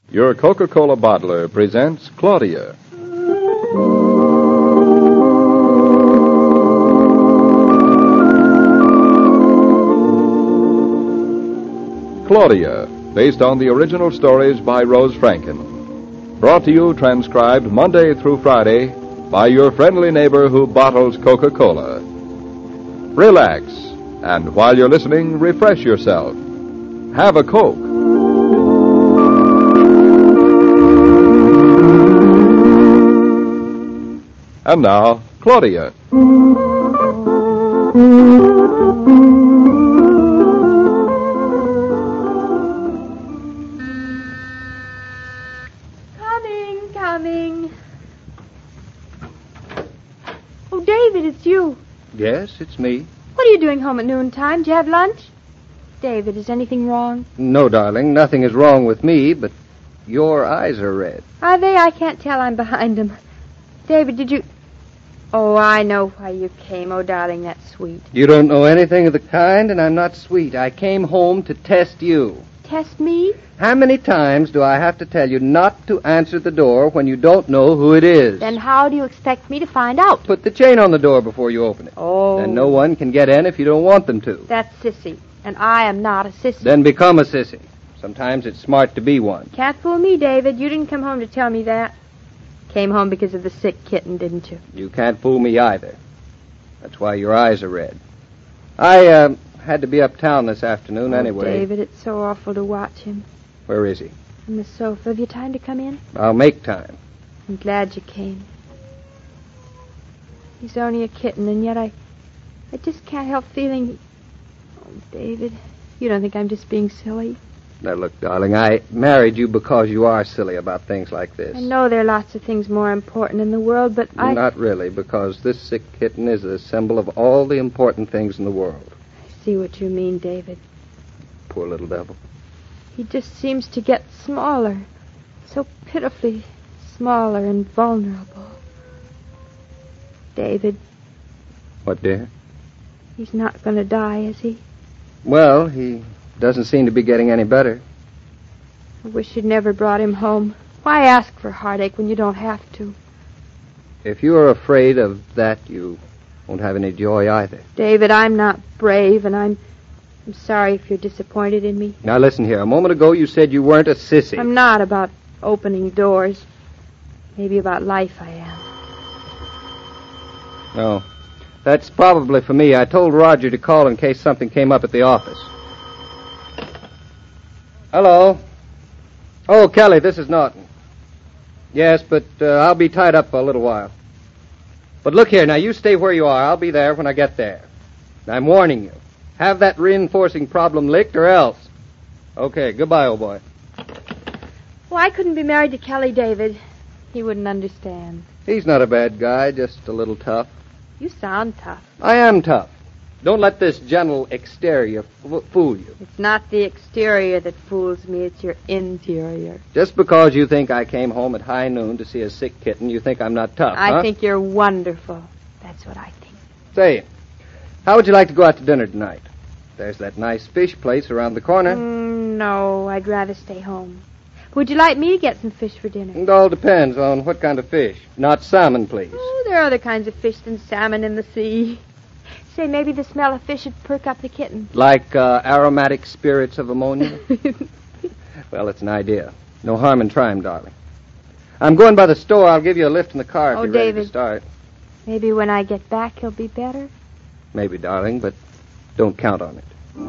Your Coca-Cola bottler presents Claudia. Claudia, based on the original stories by Rose Franken. Brought to you, transcribed Monday through Friday, by your friendly neighbor who bottles Coca-Cola. Relax, and while you're listening, refresh yourself. Have a Coke. And now, Claudia. Coming. Oh, David, it's you. Yes, it's me. What are you doing home at noontime? Do you have lunch? David, is anything wrong? No, darling, nothing is wrong with me, but your eyes are red. Are they? I can't tell. I'm behind them. David, did you... Oh, I know why you came. Oh, darling, that's sweet. You don't know anything of the kind, and I'm not sweet. I came home to test you. Test me? How many times do I have to tell you not to answer the door when you don't know who it is? Then how do you expect me to find out? Put the chain on the door before you open it. Oh. Then no one can get in if you don't want them to. That's sissy, and I am not a sissy. Then become a sissy. Sometimes it's smart to be one. Can't fool me, David. You didn't come home to tell me that. Came home because of the sick kitten, didn't you? You can't fool me either. That's why your eyes are red. I had to be uptown this afternoon anyway. David, it's so awful to watch him. Where is he? On the sofa. Have you time to come in? I'll make time. I'm glad you came. He's only a kitten, and yet I just can't help feeling... Oh, David, you don't think I'm just being silly? Now, look, darling, I married you because you are silly about things like this. I know there are lots of things more important in the world, but Not really, because this sick kitten is a symbol of all the important things in the world. I see what you mean, David. Poor little devil. He just seems to get smaller. So pitifully smaller and vulnerable. David. What, dear? He's not going to die, is he? Well, he doesn't seem to be getting any better. I wish you'd never brought him home. Why ask for heartache when you don't have to? If you are afraid of that, you won't have any joy either. David, I'm not brave, and I'm sorry if you're disappointed in me. Now, listen here. A moment ago, you said you weren't a sissy. I'm not about opening doors. Maybe about life I am. No. That's probably for me. I told Roger to call in case something came up at the office. Hello. Oh, Kelly, this is Norton. Yes, but I'll be tied up for a little while. But look here, now you stay where you are. I'll be there when I get there. I'm warning you. Have that reinforcing problem licked or else. Okay, goodbye, old boy. Well, I couldn't be married to Kelly, David. He wouldn't understand. He's not a bad guy, just a little tough. You sound tough. I am tough. Don't let this gentle exterior fool you. It's not the exterior that fools me, it's your interior. Just because you think I came home at high noon to see a sick kitten, you think I'm not tough, I think you're wonderful. That's what I think. Say, how would you like to go out to dinner tonight? There's that nice fish place around the corner. No, I'd rather stay home. Would you like me to get some fish for dinner? It all depends on what kind of fish. Not salmon, please. Oh, there are other kinds of fish than salmon in the sea. Say, maybe the smell of fish would perk up the kitten. Like aromatic spirits of ammonia? Well, it's an idea. No harm in trying, darling. I'm going by the store. I'll give you a lift in the car if you're ready David, to start. Maybe when I get back, he'll be better. Maybe, darling, but don't count on it.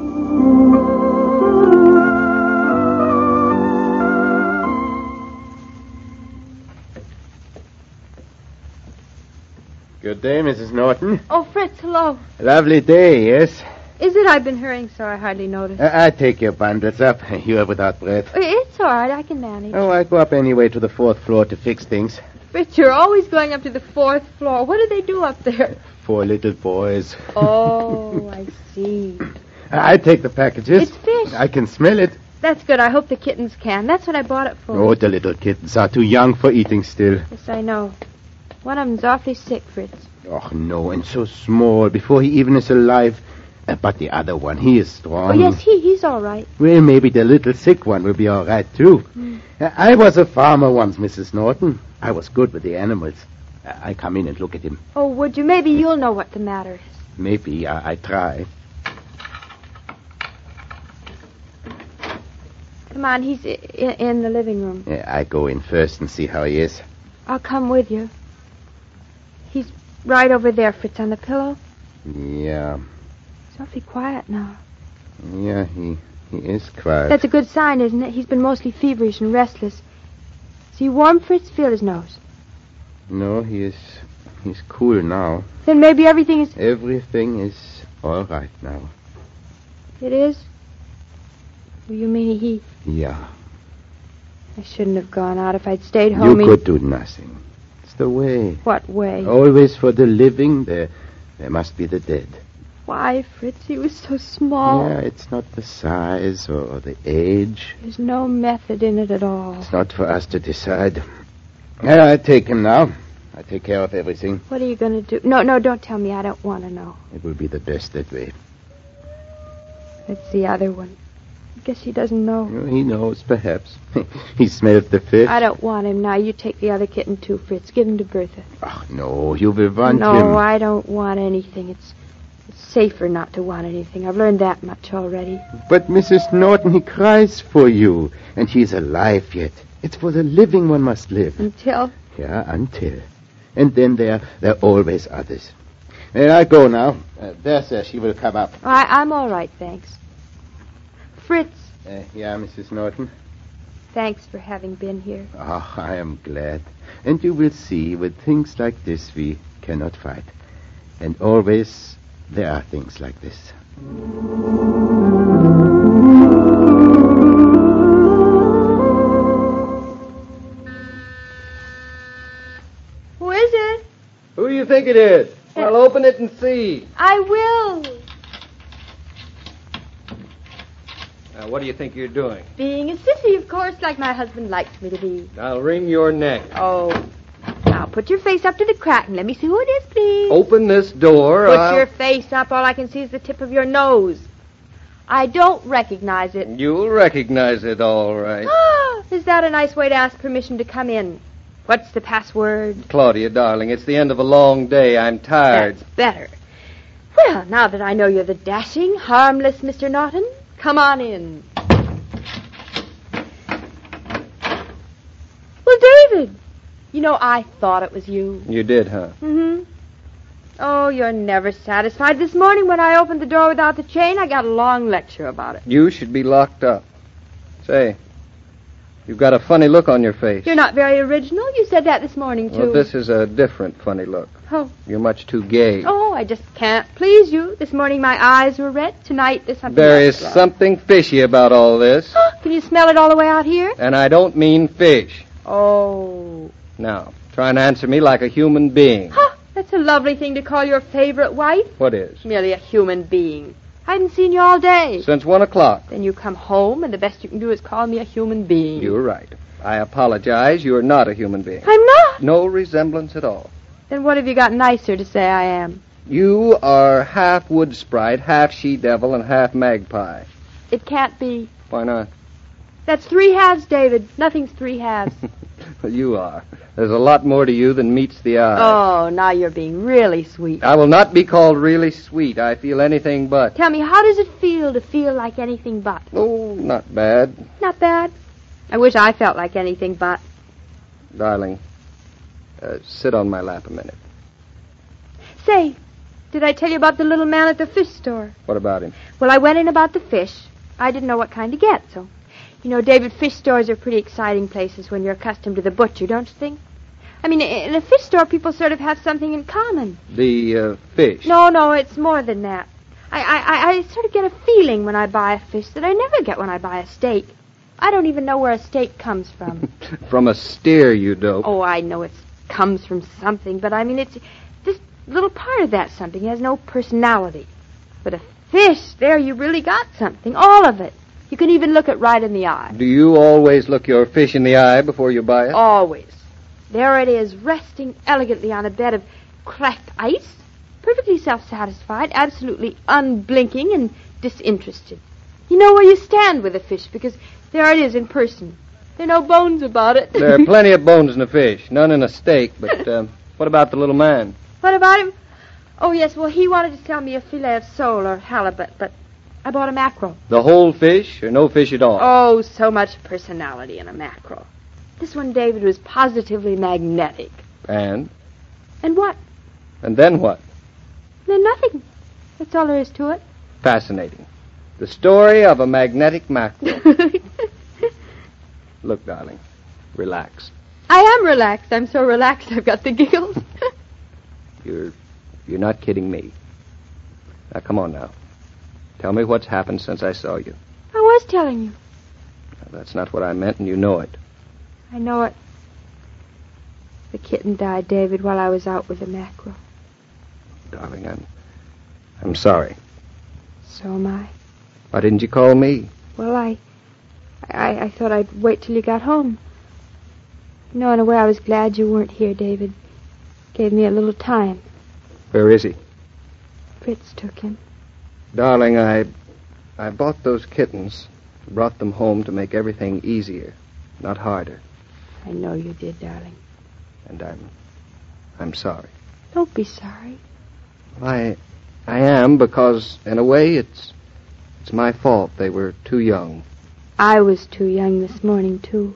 Good day, Mrs. Norton. Oh, Fritz, hello. Lovely day, yes? Is it? I've been hurrying, so I hardly noticed. I take your bundles up. You are without breath. It's all right. I can manage. Oh, I go up anyway to the 4th floor to fix things. Fritz, you're always going up to the 4th floor. What do they do up there? 4 little boys. Oh, I see. I take the packages. It's fish. I can smell it. That's good. I hope the kittens can. That's what I bought it for. Oh, the little kittens are too young for eating still. Yes, I know. One of them's awfully sick, Fritz. Oh, no, and so small, before he even is alive. But the other one, he is strong. Oh, yes, he's all right. Well, maybe the little sick one will be all right, too. I was a farmer once, Mrs. Norton. I was good with the animals. I come in and look at him. Oh, would you? Maybe you'll know what the matter is. Maybe. I try. Come on, he's in the living room. I go in first and see how he is. I'll come with you. He's right over there, Fritz, on the pillow. Yeah. He's awfully quiet now. Yeah, he is quiet. That's a good sign, isn't it? He's been mostly feverish and restless. Is he warm, Fritz? Feel his nose. No, he's cool now. Then maybe everything is... Everything is all right now. It is? You mean he... Yeah. I shouldn't have gone out if I'd stayed home. You could do nothing. It's the way. What way? Always for the living, there must be the dead. Why, Fritz? He was so small. Yeah, it's not the size or the age. There's no method in it at all. It's not for us to decide. Yeah, I take him now. I take care of everything. What are you going to do? No, don't tell me. I don't want to know. It will be the best that way. That's the other one. I guess he doesn't know. He knows, perhaps. He smelled the fish. I don't want him now. You take the other kitten, too, Fritz. Give him to Bertha. Oh, no, you will want him. No, I don't want anything. It's safer not to want anything. I've learned that much already. But Mrs. Norton, he cries for you. And he's alive yet. It's for the living one must live. Until? Yeah, until. And then there are always others. And I go now. Bertha, she will come up. I'm all right, thanks. Fritz. Yeah, Mrs. Norton? Thanks for having been here. Oh, I am glad. And you will see, with things like this, we cannot fight. And always there are things like this. Who is it? Who do you think it is? Well, open it and see. I will. What do you think you're doing? Being a sissy, of course, like my husband likes me to be. I'll wring your neck. Oh. Now, put your face up to the crack and let me see who it is, please. Open this door. Put your face up. All I can see is the tip of your nose. I don't recognize it. You'll recognize it, all right. Is that a nice way to ask permission to come in? What's the password? Claudia, darling, it's the end of a long day. I'm tired. That's better. Well, now that I know you're the dashing, harmless Mr. Norton, come on in. Well, David, you know, I thought it was you. You did, huh? Mm-hmm. Oh, you're never satisfied. This morning when I opened the door without the chain, I got a long lecture about it. You should be locked up. Say, you've got a funny look on your face. You're not very original. You said that this morning, too. Well, this is a different funny look. Oh. You're much too gay. Oh, I just can't please you. This morning my eyes were red. Tonight there's something There else is wrong. something fishy about all this. Can you smell it all the way out here? And I don't mean fish. Oh. Now, try and answer me like a human being. That's a lovely thing to call your favorite wife. What is? Merely a human being. I hadn't seen you all day. Since 1 o'clock. Then you come home, and the best you can do is call me a human being. You're right. I apologize. You're not a human being. I'm not. No resemblance at all. Then what have you got nicer to say I am? You are half wood sprite, half she-devil, and half magpie. It can't be. Why not? That's 3 halves, David. Nothing's 3 halves. Well, you are. There's a lot more to you than meets the eye. Oh, now you're being really sweet. I will not be called really sweet. I feel anything but. Tell me, how does it feel to feel like anything but? Oh, not bad. Not bad. I wish I felt like anything but. Darling, sit on my lap a minute. Say, did I tell you about the little man at the fish store? What about him? Well, I went in about the fish. I didn't know what kind to get, so... You know, David, fish stores are pretty exciting places when you're accustomed to the butcher, don't you think? I mean, in a fish store, people sort of have something in common. The fish? No, it's more than that. I sort of get a feeling when I buy a fish that I never get when I buy a steak. I don't even know where a steak comes from. From a steer, you dope. Oh, I know it comes from something, but I mean, it's this little part of that something has no personality. But a fish, there you really got something, all of it. You can even look it right in the eye. Do you always look your fish in the eye before you buy it? Always. There it is, resting elegantly on a bed of cracked ice. Perfectly self-satisfied, absolutely unblinking and disinterested. You know where you stand with a fish because there it is in person. There are no bones about it. There are plenty of bones in a fish, none in a steak, but what about the little man? What about him? Oh, yes, well, he wanted to sell me a fillet of sole or halibut, but I bought a mackerel. The whole fish or no fish at all? Oh, so much personality in a mackerel. This one, David, was positively magnetic. And? And what? And then what? Then nothing. That's all there is to it. Fascinating. The story of a magnetic mackerel. Look, darling, relax. I am relaxed. I'm so relaxed I've got the giggles. You're not kidding me. Now, come on now. Tell me what's happened since I saw you. I was telling you. Now, that's not what I meant, and you know it. I know it. The kitten died, David, while I was out with the mackerel. Darling, I'm sorry. So am I. Why didn't you call me? Well, I thought I'd wait till you got home. No, in a way, I was glad you weren't here, David. Gave me a little time. Where is he? Fritz took him. Darling, I bought those kittens, brought them home to make everything easier, not harder. I know you did, darling. And I'm sorry. Don't be sorry. I am, because in a way it's my fault. They were too young. I was too young this morning, too.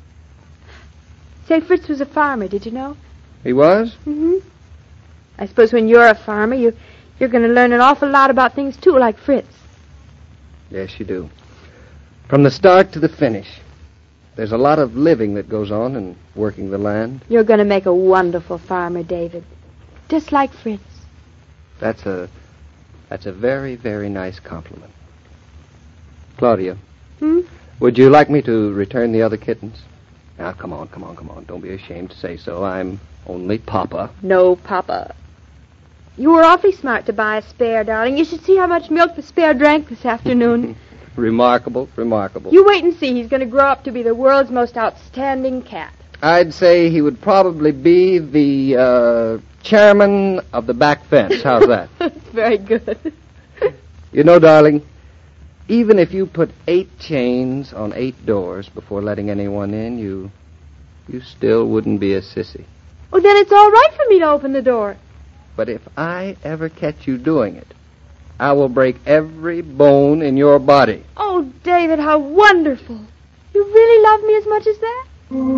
Say, Fritz was a farmer, did you know? He was? Mm-hmm. I suppose when you're a farmer, you're going to learn an awful lot about things, too, like Fritz. Yes, you do. From the start to the finish. There's a lot of living that goes on in working the land. You're going to make a wonderful farmer, David. Just like Fritz. That's a very, very nice compliment. Claudia. Would you like me to return the other kittens? Now, come on. Don't be ashamed to say so. I'm only Papa. No, Papa. You were awfully smart to buy a spare, darling. You should see how much milk the spare drank this afternoon. Remarkable. You wait and see. He's going to grow up to be the world's most outstanding cat. I'd say he would probably be the chairman of the back fence. How's that? Very good. You know, darling, even if you put 8 chains on 8 doors before letting anyone in, you still wouldn't be a sissy. Oh, then it's all right for me to open the door. But if I ever catch you doing it, I will break every bone in your body. Oh, David, how wonderful. You really love me as much as that?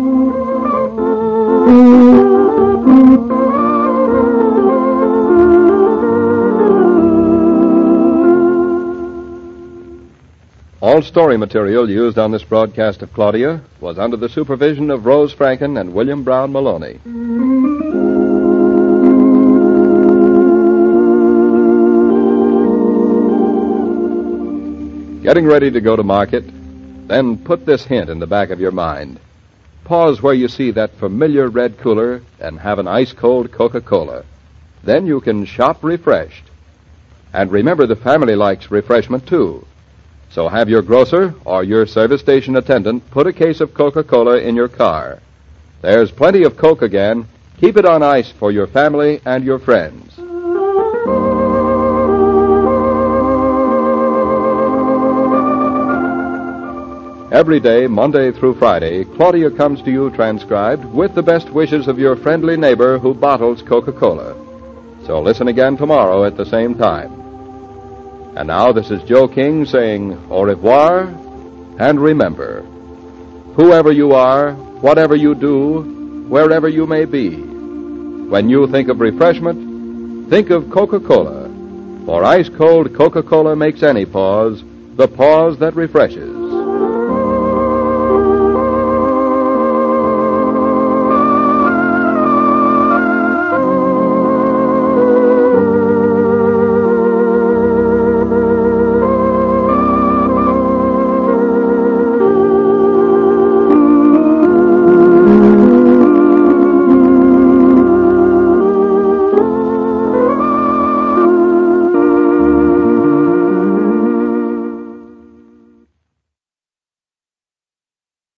All story material used on this broadcast of Claudia was under the supervision of Rose Franken and William Brown Maloney. Getting ready to go to market? Then put this hint in the back of your mind. Pause where you see that familiar red cooler and have an ice-cold Coca-Cola. Then you can shop refreshed. And remember, the family likes refreshment, too. So have your grocer or your service station attendant put a case of Coca-Cola in your car. There's plenty of Coke again. Keep it on ice for your family and your friends. Every day, Monday through Friday, Claudia comes to you transcribed with the best wishes of your friendly neighbor who bottles Coca-Cola. So listen again tomorrow at the same time. And now this is Joe King saying au revoir, and remember, whoever you are, whatever you do, wherever you may be, when you think of refreshment, think of Coca-Cola. For ice-cold Coca-Cola makes any pause the pause that refreshes.